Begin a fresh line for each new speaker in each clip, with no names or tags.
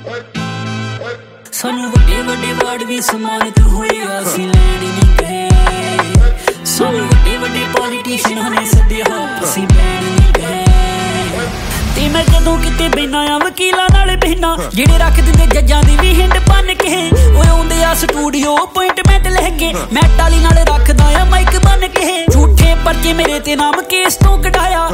सानू वड्डे वड्डे वार्ड भी सम्मानित होए असीं लैण नहीं गए सानू वड्डे वड्डे पॉलिटिशियनां ने सद्दिया असीं बैण नहीं गए ते मैं जदों किते बैठा आ वकीलां नाल बहना जिहड़े रख दिंदे जज्जां दी भी हिंड भन्न के ओए आउंदे आ स्टूडियो अपॉइंटमेंट लैके मैं टाली नाल रखदा आ माइक बन के झूठे परचे मेरे ते नाम केस तो कढाया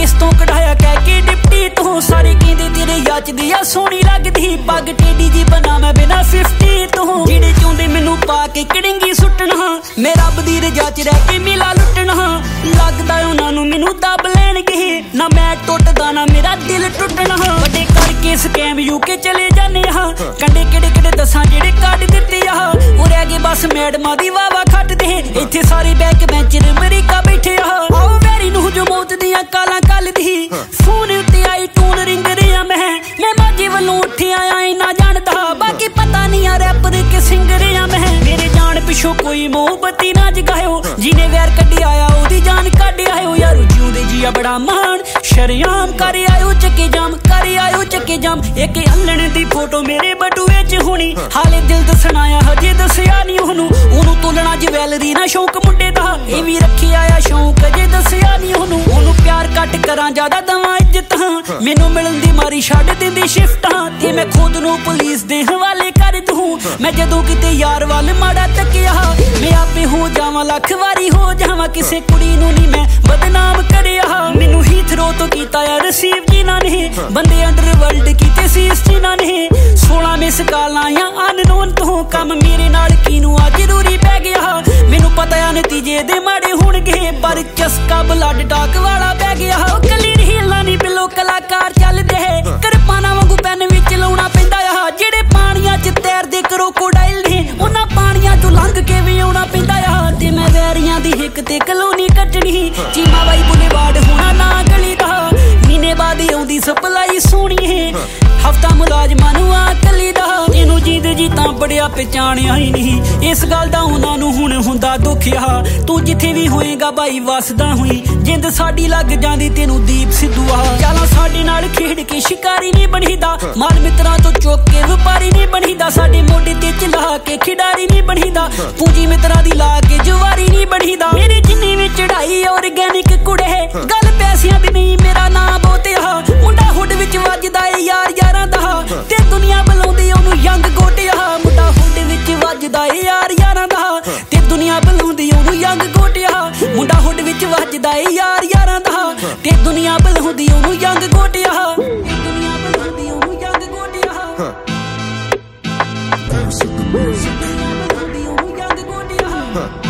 कह के डिप्टी तो सारे कहंदे तेरे याचदी आ सोहनी लगदी पग टेडी जी बना मैं बिना 50 तो जिहड़े चाहुंदे मैनू पा के कड़िंगी सुट्टना मैं रब दी रजा च रह के मिला लुटना लगदा उन्हां नूं मैनू दब लैणगे ना मैं टुटदा ना मेरा दिल टुटना वड्डे करके स्कैम यूके चले जाने कंडे किहड़े दसां जिहड़े कढ दित्ते ओ रह गए बस मैडमां दी वावा खट्टदे इत्थे सारे बैक बेंचर अमरीका बैठे आओ वैरी नूं जो मौत दियां कालां कल दी फोन उत्ते आई टून रिंग रिया मैं माजे वल्लों उठे आया इना जानदा बाकी पता नहीं आ रैपर के सिंगर आ मैं मेरे जान पिछों कोई मोहब्बती ना जगायो जिने वैर कड्डी आया ओदी जान कड्ड आयो यार जिउंदे जिया बड़ा मान शरियाम कर आयो चक्के जाम एक हल्लण दी फोटो मेरे बटूए च होनी हाले दिल दसना आ हजे दसिया नहीं ओनू तोलना ज्वैलरी ना शौक मुंडे दा ए भी रखी आया शौक अजे दसिया नहीं ओनू प्यार घट करां ज्यादा दवां इज्जत मैनू मिलन दी मारी छड्ड दिंदी शिफ्टां ते मैं खुद नू पुलिस दे हवाले कर दूं मैं जदों किते यार वाल माड़ा तकिया मैं आपे हो जावां लख वारी हो जावां किसे कुड़ी नू नहीं मैं बदनाम करिया मैनू हीथरो तो कीता यार रिसीव जिन्हां ने बंदे अंडरवर्ल्ड कीते सीस जिन्हां ने 16 मिस कॉलां या अननोन तो काम मेरे नाल कीनू आ जरूरी पै गया मैनू पता आ नतीजे दे माड़े होणगे पर चस्का ब्लड डाक वाला पै गया कली हीलां नहीं बिलो कलाकार चलदे करपाना वांगू पैन विच लाउणा पैंदा आ जेड़े पानियां च तैरदे क्रोकोडाइल ने उन्हां पानियां चों लंघ के भी आउणा पैंदा आ ते मैं वैरियां दी हिक ते कलोनी कटनी चीमा बाई बुलेवार्ड होना ना गली दा महीने बाद आउंदी सप्लाई सोहणी हफ्ता मुलाजमां नूं आ कली दा इनू जीत जीतां बड़िया पहचानिया ही नहीं इस गल दा उन्हां नूं हुण हुंदा दुख आ तू जिथे भी होएगा बाई वसदा होई जिंद साडी लग जांदी तेनू दीप सिद्धू आ चालां साडे नाल खेड के शिकारी नहीं बणीदा माल मित्रां तो चुक के व्यापारी नहीं बणीदा साडे मोढे ते चला के खिडारी नहीं बणीदा पूंजी मित्रां दी ला के जवारी नहीं बणीदा मेरे जिन्नी भी चढ़ाई ऑर्गेनिक कुड़े गल पैसियां दी नहीं मेरा नां बोतिया मुंडा हुड विच वजदा ए यार यारां दा ते दुनिया बुलाउंदी ओनू यंग गोटिया मुंडा हुड विच वजदा ए यार यारां दा ते दुनिया बुलाउंदी ओनू यंग गोटिया मुंडा हुड विच वजदा ए यार यारां दा ते दुनिया बुलाउंदी ओनू यंग गोटिया दुनिया बुलाउंदी ओनू यंग गोटिया दुनिया बुलाउंदी ओनू यंग गोटिया